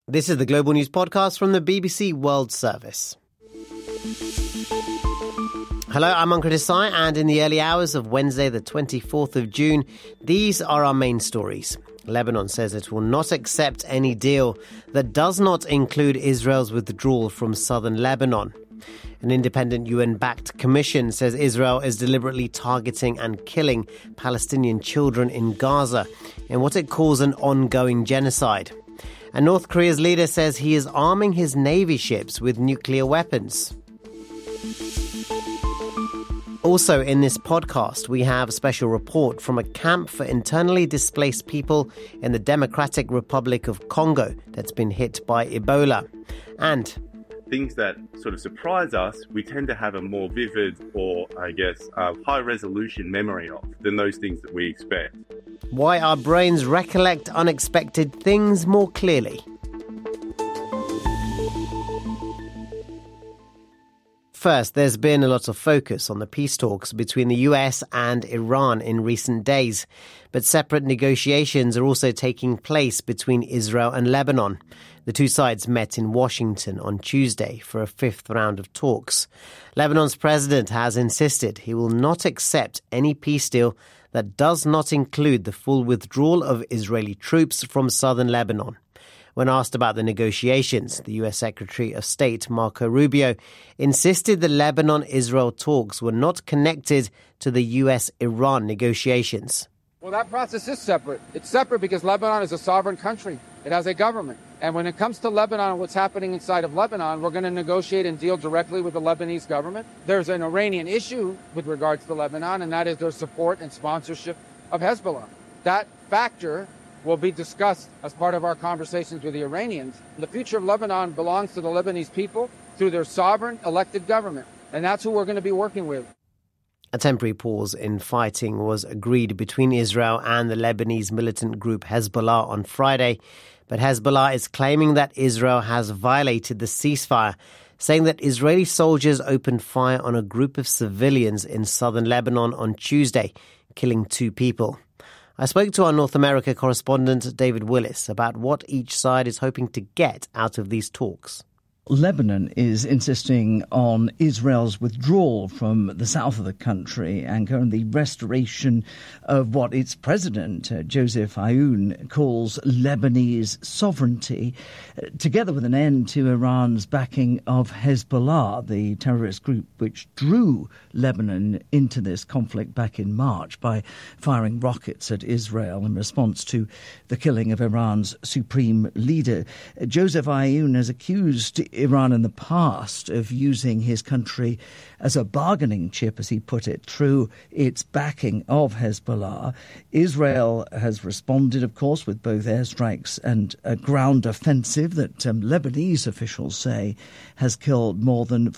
This is the Global News Podcast from the BBC World Service. Hello, I'm Ankur Desai, and in the early hours of Wednesday, the 24th of June, these are our main stories. Lebanon says it will not accept any deal that does not include Israel's withdrawal from southern Lebanon. An independent UN-backed commission says Israel is deliberately targeting and killing Palestinian children in Gaza in what it calls an ongoing genocide. And North Korea's leader says he is arming his navy ships with nuclear weapons. Also in this podcast, we have a special report from a camp for internally displaced people in the Democratic Republic of Congo that's been hit by Ebola. And things that sort of surprise us, we tend to have a more vivid or, high-resolution memory of than those things that we expect. Why our brains recollect unexpected things more clearly. First, there's been a lot of focus on the peace talks between the US and Iran in recent days. But separate negotiations are also taking place between Israel and Lebanon. The two sides met in Washington on Tuesday for a fifth round of talks. Lebanon's president has insisted he will not accept any peace deal that does not include the full withdrawal of Israeli troops from southern Lebanon. When asked about the negotiations, the US Secretary of State, Marco Rubio, insisted the Lebanon-Israel talks were not connected to the US-Iran negotiations. Well, that process is separate. It's separate because Lebanon is a sovereign country. It has a government. And when it comes to Lebanon and what's happening inside of Lebanon, we're going to negotiate and deal directly with the Lebanese government. There's an Iranian issue with regards to Lebanon, and that is their support and sponsorship of Hezbollah. That factor will be discussed as part of our conversations with the Iranians. The future of Lebanon belongs to the Lebanese people through their sovereign elected government. And that's who we're going to be working with. A temporary pause in fighting was agreed between Israel and the Lebanese militant group Hezbollah on Friday. But Hezbollah is claiming that Israel has violated the ceasefire, saying that Israeli soldiers opened fire on a group of civilians in southern Lebanon on Tuesday, killing 2 people. I spoke to our North America correspondent David Willis about what each side is hoping to get out of these talks. Lebanon is insisting on Israel's withdrawal from the south of the country and the restoration of what its president, Joseph Aoun, calls Lebanese sovereignty, together with an end to Iran's backing of Hezbollah, the terrorist group which drew Lebanon into this conflict back in March by firing rockets at Israel in response to the killing of Iran's supreme leader. Joseph Aoun has accused Iran in the past of using his country as a bargaining chip, as he put it, through its backing of Hezbollah. Israel has responded, of course, with both airstrikes and a ground offensive that Lebanese officials say has killed more than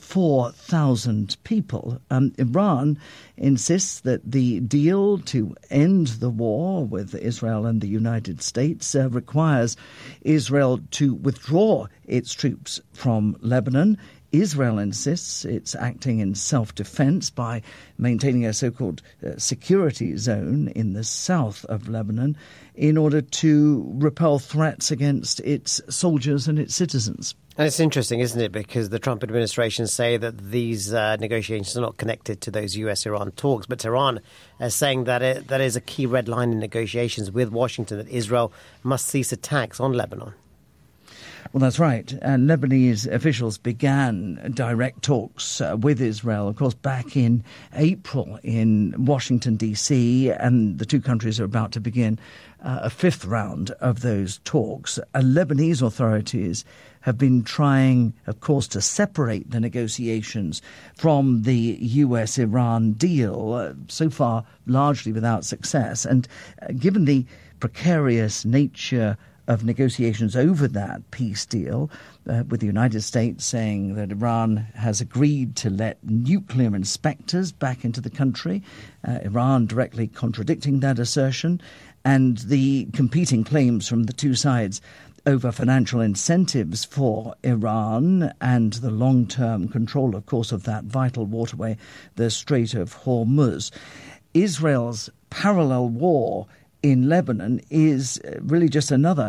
4,000 people. Iran insists that the deal to end the war with Israel and the United States requires Israel to withdraw its troops from Lebanon. Israel insists it's acting in self-defense by maintaining a so-called security zone in the south of Lebanon in order to repel threats against its soldiers and its citizens. And it's interesting, isn't it, because the Trump administration say that these negotiations are not connected to those US-Iran talks, but Tehran is saying that that is a key red line in negotiations with Washington, that Israel must cease attacks on Lebanon. Well, that's right. And Lebanese officials began direct talks with Israel, of course, back in April in Washington, D.C., and the two countries are about to begin a fifth round of those talks. Lebanese authorities have been trying, of course, to separate the negotiations from the US-Iran deal, so far largely without success. And given the precarious nature of negotiations over that peace deal, with the United States saying that Iran has agreed to let nuclear inspectors back into the country, Iran directly contradicting that assertion, and the competing claims from the two sides over financial incentives for Iran and the long-term control, of course, of that vital waterway, the Strait of Hormuz. Israel's parallel war in Lebanon is really just another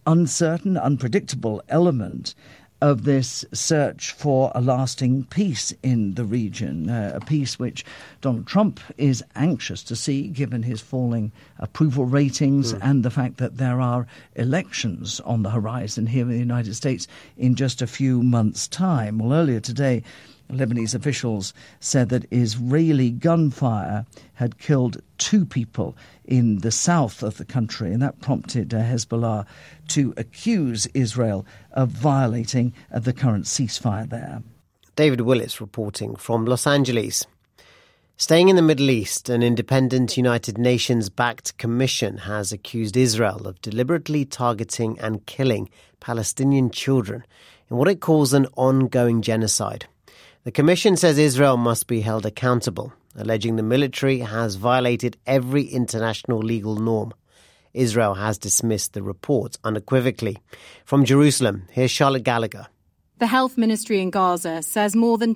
uncertain, unpredictable element of this search for a lasting peace in the region, a peace which Donald Trump is anxious to see, given his falling approval ratings and the fact that there are elections on the horizon here in the United States in just a few months' time. Well, earlier today, Lebanese officials said that Israeli gunfire had killed 2 people in the south of the country, and that prompted Hezbollah to accuse Israel of violating the current ceasefire there. David Willis reporting from Los Angeles. Staying in the Middle East, an independent United Nations-backed commission has accused Israel of deliberately targeting and killing Palestinian children in what it calls an ongoing genocide. The commission says Israel must be held accountable, alleging the military has violated every international legal norm. Israel has dismissed the report unequivocally. From Jerusalem, here's Charlotte Gallagher. The health ministry in Gaza says more than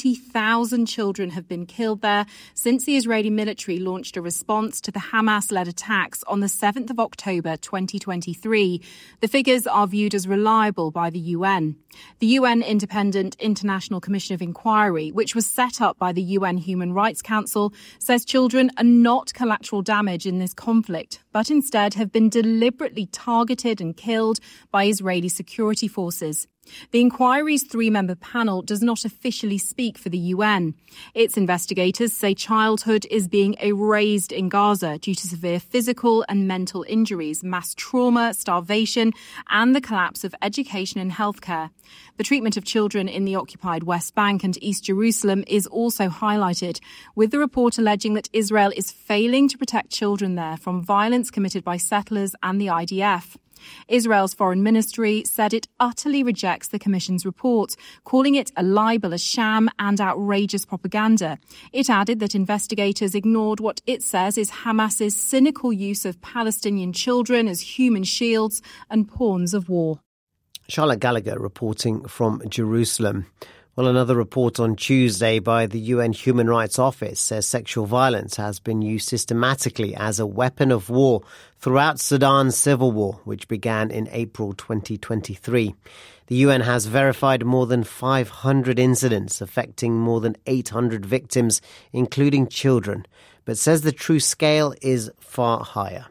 20,000 children have been killed there since the Israeli military launched a response to the Hamas-led attacks on the 7th of October 2023. The figures are viewed as reliable by the UN. The UN Independent International Commission of Inquiry, which was set up by the UN Human Rights Council, says children are not collateral damage in this conflict, but instead have been deliberately targeted and killed by Israeli security forces. The inquiry's 3-member panel does not officially speak for the UN. Its investigators say childhood is being erased in Gaza due to severe physical and mental injuries, mass trauma, starvation, and the collapse of education and healthcare. The treatment of children in the occupied West Bank and East Jerusalem is also highlighted, with the report alleging that Israel is failing to protect children there from violence committed by settlers and the IDF. Israel's foreign ministry said it utterly rejects the Commission's report, calling it a libel, a sham and outrageous propaganda. It added that investigators ignored what it says is Hamas's cynical use of Palestinian children as human shields and pawns of war. Charlotte Gallagher reporting from Jerusalem. Well, another report on Tuesday by the UN Human Rights Office says sexual violence has been used systematically as a weapon of war throughout Sudan's civil war, which began in April 2023. The UN has verified more than 500 incidents affecting more than 800 victims, including children, but says the true scale is far higher.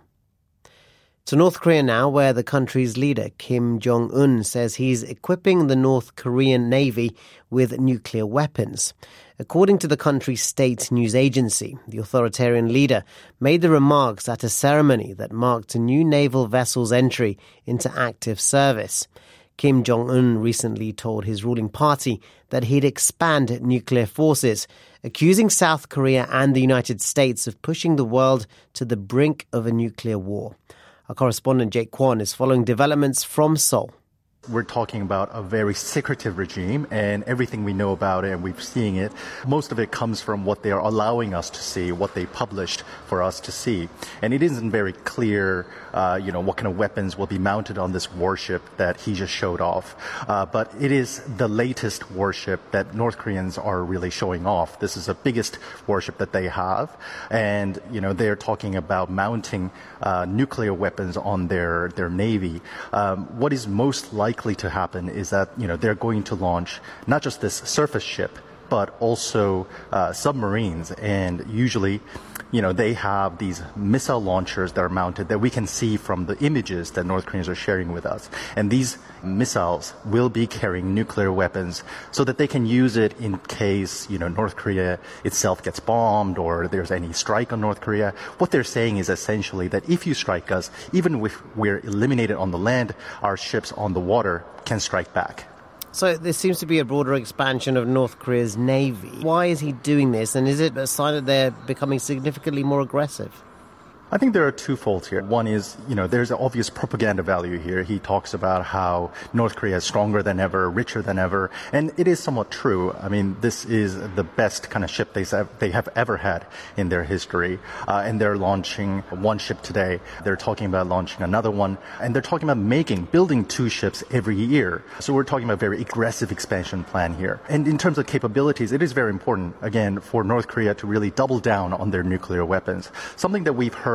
To North Korea now, where the country's leader, Kim Jong-un, says he's equipping the North Korean Navy with nuclear weapons. According to the country's state news agency, the authoritarian leader made the remarks at a ceremony that marked a new naval vessel's entry into active service. Kim Jong-un recently told his ruling party that he'd expand nuclear forces, accusing South Korea and the United States of pushing the world to the brink of a nuclear war. Our correspondent Jake Kwon is following developments from Seoul. We're talking about a very secretive regime, and everything we know about it and we've seen it, most of it comes from what they are allowing us to see, what they published for us to see. And it isn't very clear, what kind of weapons will be mounted on this warship that he just showed off. But it is the latest warship that North Koreans are really showing off. This is the biggest warship that they have. And, they're talking about mounting nuclear weapons on their navy. What is most likely to happen is that, they're going to launch not just this surface ship, but also submarines. And usually, they have these missile launchers that are mounted that we can see from the images that North Koreans are sharing with us. And these missiles will be carrying nuclear weapons so that they can use it in case, North Korea itself gets bombed or there's any strike on North Korea. What they're saying is essentially that if you strike us, even if we're eliminated on the land, our ships on the water can strike back. So there seems to be a broader expansion of North Korea's navy. Why is he doing this, and is it a sign that they're becoming significantly more aggressive? I think there are two folds here. One is, there's an obvious propaganda value here. He talks about how North Korea is stronger than ever, richer than ever. And it is somewhat true. I mean, this is the best kind of ship they have ever had in their history. And they're launching one ship today. They're talking about launching another one. And they're talking about building 2 ships every year. So we're talking about a very aggressive expansion plan here. And in terms of capabilities, it is very important, again, for North Korea to really double down on their nuclear weapons. Something that we've heard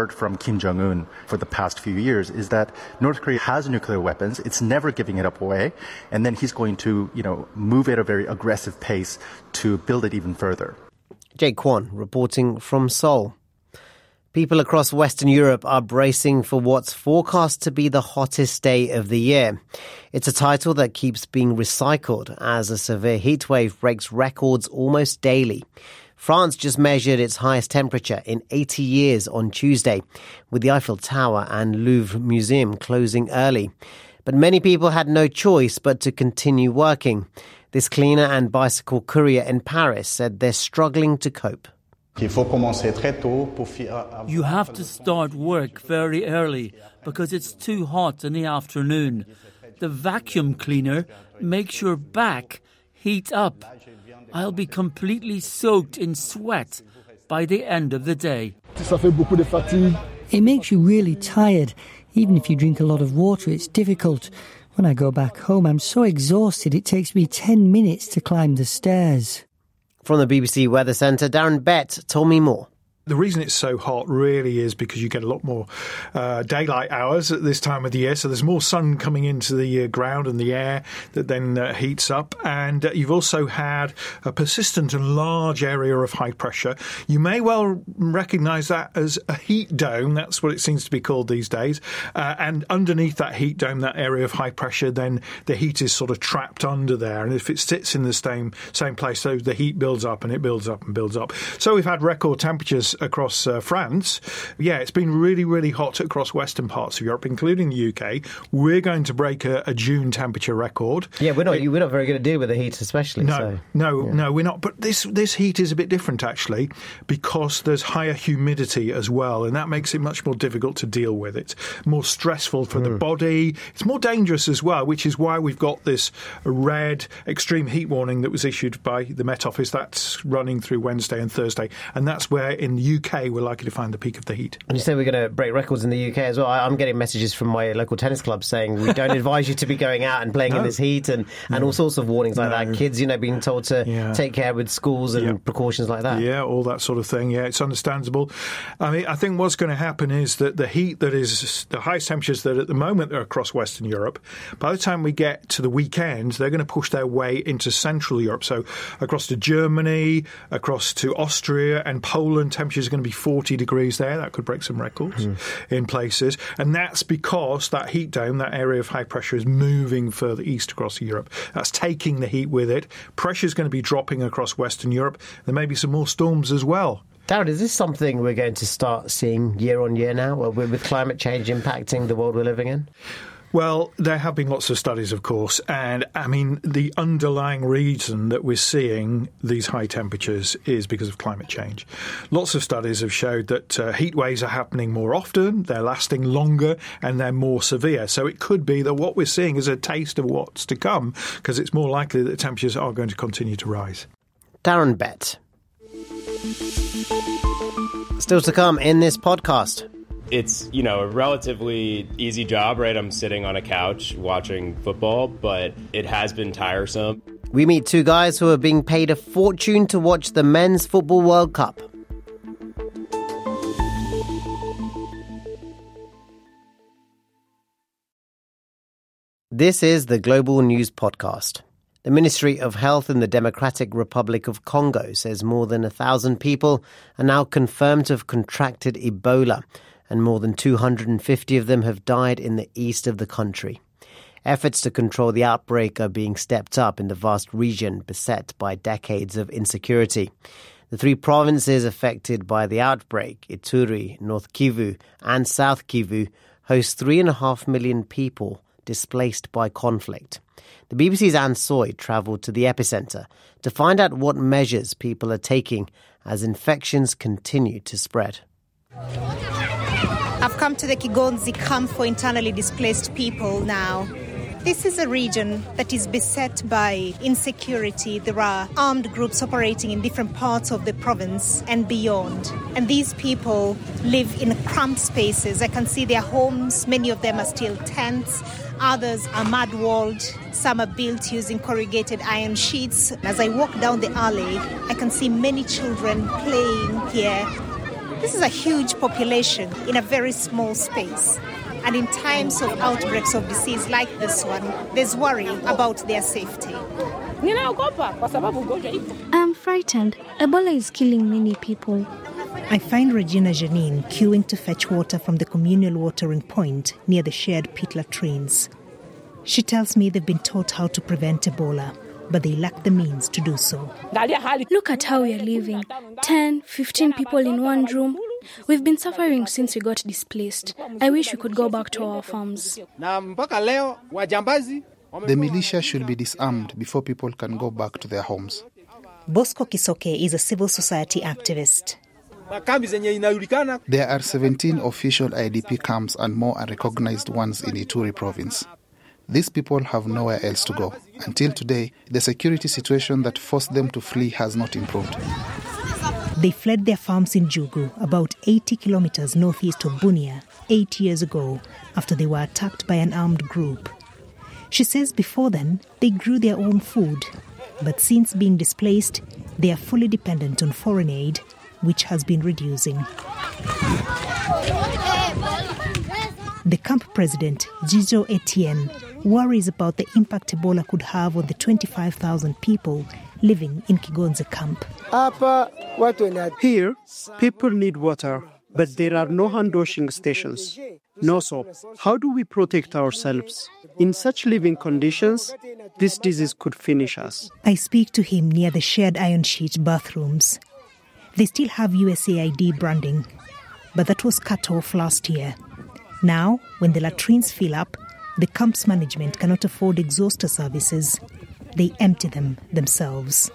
heard from Kim Jong-un for the past few years is that North Korea has nuclear weapons. It's never giving it up away. And then he's going to, move at a very aggressive pace to build it even further. Jake Kwon reporting from Seoul. People across Western Europe are bracing for what's forecast to be the hottest day of the year. It's a title that keeps being recycled as a severe heatwave breaks records almost daily. France just measured its highest temperature in 80 years on Tuesday, with the Eiffel Tower and Louvre Museum closing early. But many people had no choice but to continue working. This cleaner and bicycle courier in Paris said they're struggling to cope. You have to start work very early because it's too hot in the afternoon. The vacuum cleaner makes your back heat up. I'll be completely soaked in sweat by the end of the day. It makes you really tired. Even if you drink a lot of water, it's difficult. When I go back home, I'm so exhausted it takes me 10 minutes to climb the stairs. From the BBC Weather Centre, Darren Bett told me more. The reason it's so hot really is because you get a lot more daylight hours at this time of the year. So there's more sun coming into the ground and the air that then heats up. And you've also had a persistent and large area of high pressure. You may well recognise that as a heat dome. That's what it seems to be called these days. And underneath that heat dome, that area of high pressure, then the heat is sort of trapped under there. And if it sits in the same place, so the heat builds up and it builds up and builds up. So we've had record temperatures across France. Yeah, it's been really, really hot across western parts of Europe, including the UK. We're going to break a June temperature record. Yeah, we're not very good at dealing with the heat, especially. No, we're not. But this heat is a bit different, actually, because there's higher humidity as well, and that makes it much more difficult to deal with. It's more stressful for the body. It's more dangerous as well, which is why we've got this red extreme heat warning that was issued by the Met Office. That's running through Wednesday and Thursday, and that's where in the UK we're likely to find the peak of the heat. And you say we're going to break records in the UK as well. I'm getting messages from my local tennis club saying we don't advise you to be going out and playing in this heat and all sorts of warnings like that. Kids, being told to take care with schools and precautions like that. Yeah, all that sort of thing. Yeah, it's understandable. I mean, I think what's going to happen is that the heat that is the highest temperatures that at the moment are across Western Europe, by the time we get to the weekend, they're going to push their way into Central Europe. So across to Germany, across to Austria and Poland, temperatures are going to be 40 degrees there. That could break some records in places. And that's because that heat dome, that area of high pressure, is moving further east across Europe. That's taking the heat with it. Pressure is going to be dropping across Western Europe. There may be some more storms as well. Darren, is this something we're going to start seeing year on year now, with climate change impacting the world we're living in? Well, there have been lots of studies, of course, and I mean, the underlying reason that we're seeing these high temperatures is because of climate change. Lots of studies have showed that heat waves are happening more often, they're lasting longer, and they're more severe. So it could be that what we're seeing is a taste of what's to come, because it's more likely that temperatures are going to continue to rise. Darren Bett. Still to come in this podcast. It's, a relatively easy job, right? I'm sitting on a couch watching football, but it has been tiresome. We meet two guys who are being paid a fortune to watch the Men's Football World Cup. This is the Global News Podcast. The Ministry of Health in the Democratic Republic of Congo says more than 1,000 people are now confirmed to have contracted Ebola, and more than 250 of them have died in the east of the country. Efforts to control the outbreak are being stepped up in the vast region beset by decades of insecurity. The three provinces affected by the outbreak, Ituri, North Kivu and South Kivu, host 3.5 million people displaced by conflict. The BBC's Anne Soy travelled to the epicenter to find out what measures people are taking as infections continue to spread. I've come to the Kigonzi camp for internally displaced people now. This is a region that is beset by insecurity. There are armed groups operating in different parts of the province and beyond. And these people live in cramped spaces. I can see their homes. Many of them are still tents. Others are mud-walled. Some are built using corrugated iron sheets. As I walk down the alley, I can see many children playing here. This is a huge population in a very small space. And in times of outbreaks of disease like this one, there's worry about their safety. I'm frightened. Ebola is killing many people. I find Regina Janine queuing to fetch water from the communal watering point near the shared pit latrines. She tells me they've been taught how to prevent Ebola, but they lack the means to do so. Look at how we are living. 10, 15 people in one room. We've been suffering since we got displaced. I wish we could go back to our farms. The militia should be disarmed before people can go back to their homes. Bosco Kisoke is a civil society activist. There are 17 official IDP camps and more unrecognized ones in Ituri province. These people have nowhere else to go. Until today, the security situation that forced them to flee has not improved. They fled their farms in Jugu, about 80 kilometers northeast of Bunia, 8 years ago, after they were attacked by an armed group. She says before then, they grew their own food. But since being displaced, they are fully dependent on foreign aid, which has been reducing. The camp president, Jijo Etienne, worries about the impact Ebola could have on the 25,000 people living in Kigonze camp. Here, people need water, but there are no hand-washing stations, no soap. How do we protect ourselves? In such living conditions, this disease could finish us. I speak to him near the shared iron sheet bathrooms. They still have USAID branding, but that was cut off last year. Now, when the latrines fill up, the camp's management cannot afford exhauster services. They empty them themselves.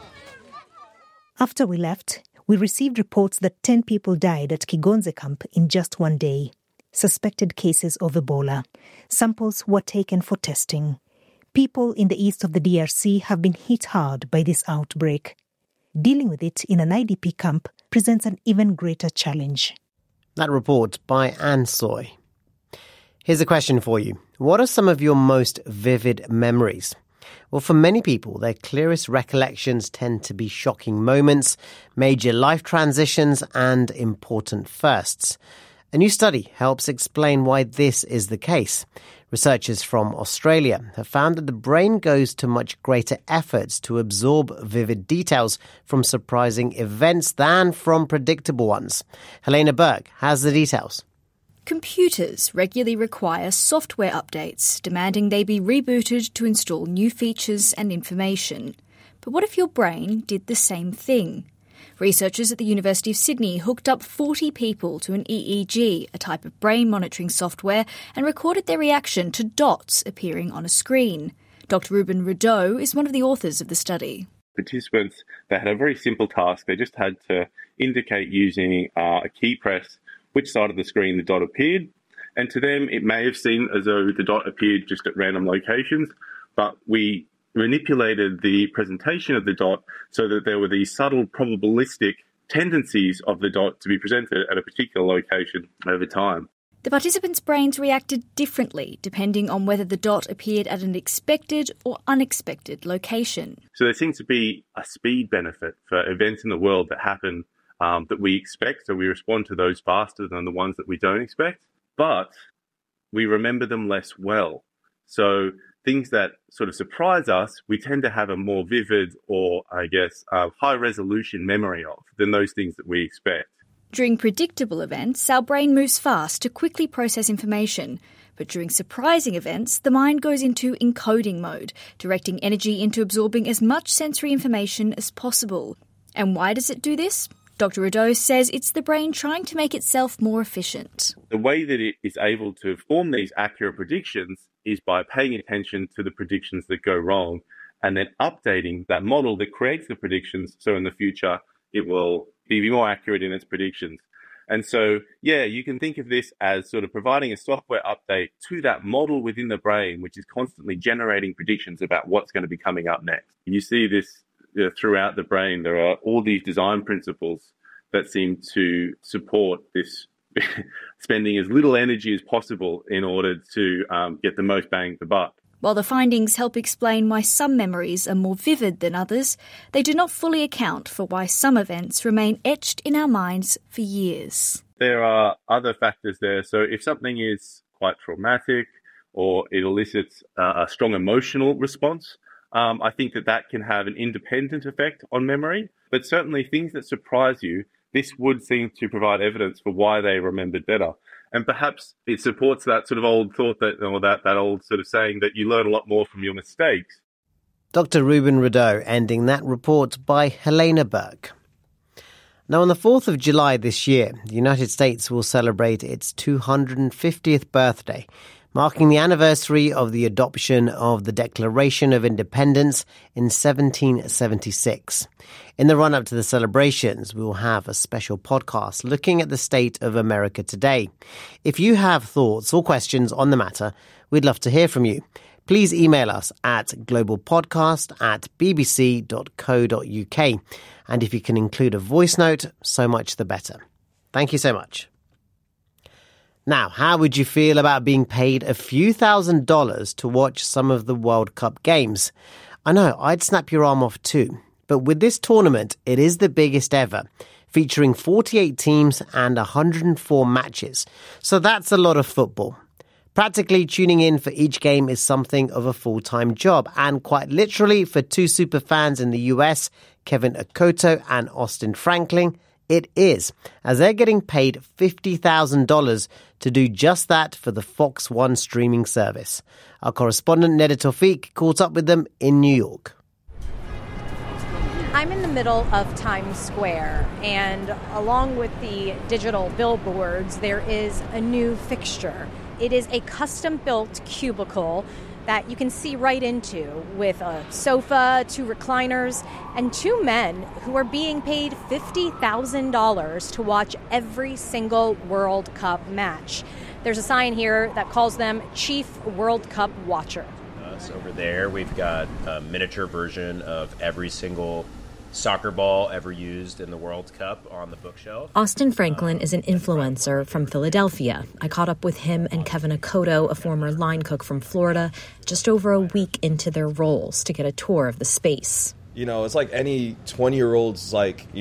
After we left, we received reports that 10 people died at Kigonze camp in just one day. Suspected cases of Ebola. Samples were taken for testing. People in the east of the DRC have been hit hard by this outbreak. Dealing with it in an IDP camp presents an even greater challenge. That report by Anne Soy. Here's a question for you. What are some of your most vivid memories? Well, for many people, their clearest recollections tend to be shocking moments, major life transitions, and important firsts. A new study helps explain why this is the case. Researchers from Australia have found that the brain goes to much greater efforts to absorb vivid details from surprising events than from predictable ones. Helena Burke has the details. Computers regularly require software updates, demanding they be rebooted to install new features and information. But what if your brain did the same thing? Researchers at the University of Sydney hooked up 40 people to an EEG, a type of brain monitoring software, and recorded their reaction to dots appearing on a screen. Dr. Ruben Rideau is one of the authors of the study. Participants, they had a very simple task. They just had to indicate using a key press which side of the screen the dot appeared. And to them, it may have seemed as though the dot appeared just at random locations, but we manipulated the presentation of the dot so that there were these subtle probabilistic tendencies of the dot to be presented at a particular location over time. The participants' brains reacted differently depending on whether the dot appeared at an expected or unexpected location. So there seems to be a speed benefit for events in the world that happen that we expect, so we respond to those faster than the ones that we don't expect, but we remember them less well. So things that sort of surprise us, we tend to have a more vivid or, high-resolution memory of than those things that we expect. During predictable events, our brain moves fast to quickly process information. But during surprising events, the mind goes into encoding mode, directing energy into absorbing as much sensory information as possible. And why does it do this? Dr. Rideau says it's the brain trying to make itself more efficient. The way that it is able to form these accurate predictions is by paying attention to the predictions that go wrong and then updating that model that creates the predictions so in the future it will be more accurate in its predictions. And so, you can think of this as sort of providing a software update to that model within the brain, which is constantly generating predictions about what's going to be coming up next. You see this throughout the brain. There are all these design principles that seem to support this spending as little energy as possible in order to get the most bang for buck. While the findings help explain why some memories are more vivid than others, they do not fully account for why some events remain etched in our minds for years. There are other factors there. So if something is quite traumatic or it elicits a strong emotional response, I think that can have an independent effect on memory. But certainly things that surprise you, this would seem to provide evidence for why they remembered better. And perhaps it supports that sort of old thought that old sort of saying that you learn a lot more from your mistakes. Dr. Ruben Rideau ending that report by Helena Burke. Now, on the 4th of July this year, the United States will celebrate its 250th birthday, marking the anniversary of the adoption of the Declaration of Independence in 1776. In the run-up to the celebrations, we will have a special podcast looking at the state of America today. If you have thoughts or questions on the matter, we'd love to hear from you. Please email us at globalpodcast@bbc.co.uk. And if you can include a voice note, so much the better. Thank you so much. Now, how would you feel about being paid a few $1,000s to watch some of the World Cup games? I know, I'd snap your arm off too. But with this tournament, it is the biggest ever, featuring 48 teams and 104 matches. So that's a lot of football. Practically tuning in for each game is something of a full-time job. And quite literally, for two superfans in the US, Kevin Okoto and Austin Franklin, it is, as they're getting paid $50,000 to do just that for the Fox One streaming service. Our correspondent Neda Tawfiq caught up with them in New York. I'm in the middle of Times Square, and along with the digital billboards, there is a new fixture. It is a custom-built cubicle that you can see right into, with a sofa, 2 recliners, and 2 men who are being paid $50,000 to watch every single World Cup match. There's a sign here that calls them Chief World Cup Watcher. Over there, we've got a miniature version of every single soccer ball ever used in the World Cup on the bookshelf. Austin Franklin is an influencer from Philadelphia. I caught up with him and Kevin Okoto, a former line cook from Florida, just over a week into their roles to get a tour of the space. You know, it's like any 20-year-old's,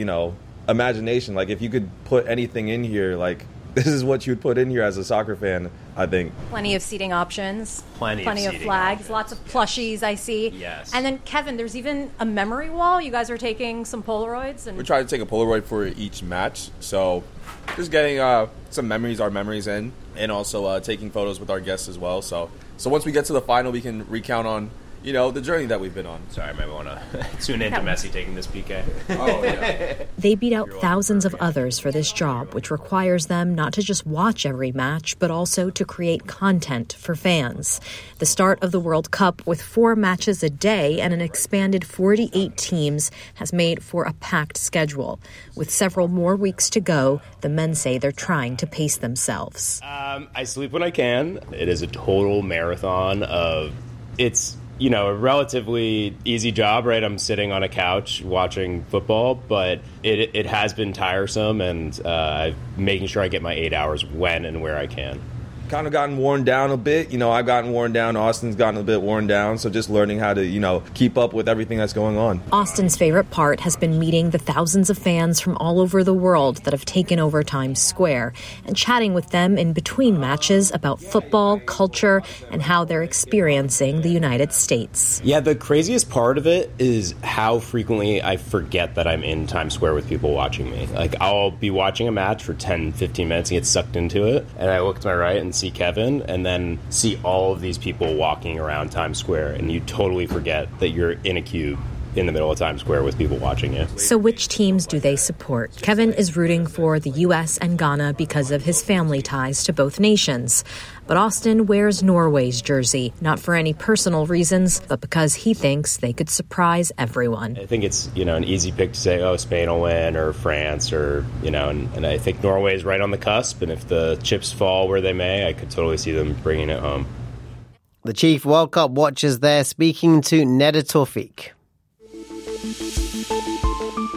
imagination. Like, if you could put anything in here, this is what you'd put in here as a soccer fan, I think. Plenty of seating options. Plenty of flags. Options. Lots of plushies, I see. Yes. And then, Kevin, there's even a memory wall. You guys are taking some Polaroids. We try to take a Polaroid for each match. So just getting some memories, our memories in, and also taking photos with our guests as well. So once we get to the final, we can recount on, the journey that we've been on. Sorry, I might want to tune in to Messi taking this PK. Oh, yeah. They beat out thousands of others for this job, which requires them not to just watch every match, but also to create content for fans. The start of the World Cup with 4 matches a day and an expanded 48 teams has made for a packed schedule. With several more weeks to go, the men say they're trying to pace themselves. I sleep when I can. It is a total marathon of it's a relatively easy job, right? I'm sitting on a couch watching football, but it has been tiresome, and making sure I get my 8 hours when and where I can. Kind of gotten worn down a bit. I've gotten worn down. Austin's gotten a bit worn down. So just learning how to, keep up with everything that's going on. Austin's favorite part has been meeting the thousands of fans from all over the world that have taken over Times Square and chatting with them in between matches about football, culture, and how they're experiencing the United States. Yeah, the craziest part of it is how frequently I forget that I'm in Times Square with people watching me. I'll be watching a match for 10, 15 minutes and get sucked into it, and I look to my right and see Kevin, and then see all of these people walking around Times Square, and you totally forget that you're in a cube in the middle of Times Square with people watching you. So which teams do they support? Kevin is rooting for the U.S. and Ghana because of his family ties to both nations. But Austin wears Norway's jersey, not for any personal reasons, but because he thinks they could surprise everyone. I think it's, an easy pick to say, Spain will win, or France, or, and I think Norway is right on the cusp, and if the chips fall where they may, I could totally see them bringing it home. The chief World Cup watchers there speaking to Neda Tawfiq.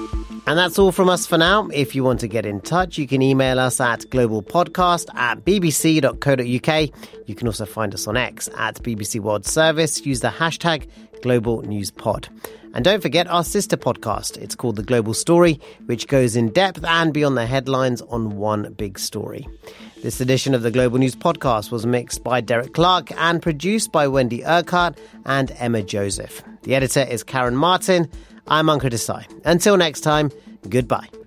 And that's all from us for now. If you want to get in touch, you can email us at globalpodcast@bbc.co.uk. You can also find us on X at BBC World Service. Use the hashtag Global News Pod. And don't forget our sister podcast. It's called The Global Story, which goes in depth and beyond the headlines on one big story. This edition of the Global News Podcast was mixed by Derek Clark and produced by Wendy Urquhart and Emma Joseph. The editor is Karen Martin. I'm Ankur Desai. Until next time, goodbye.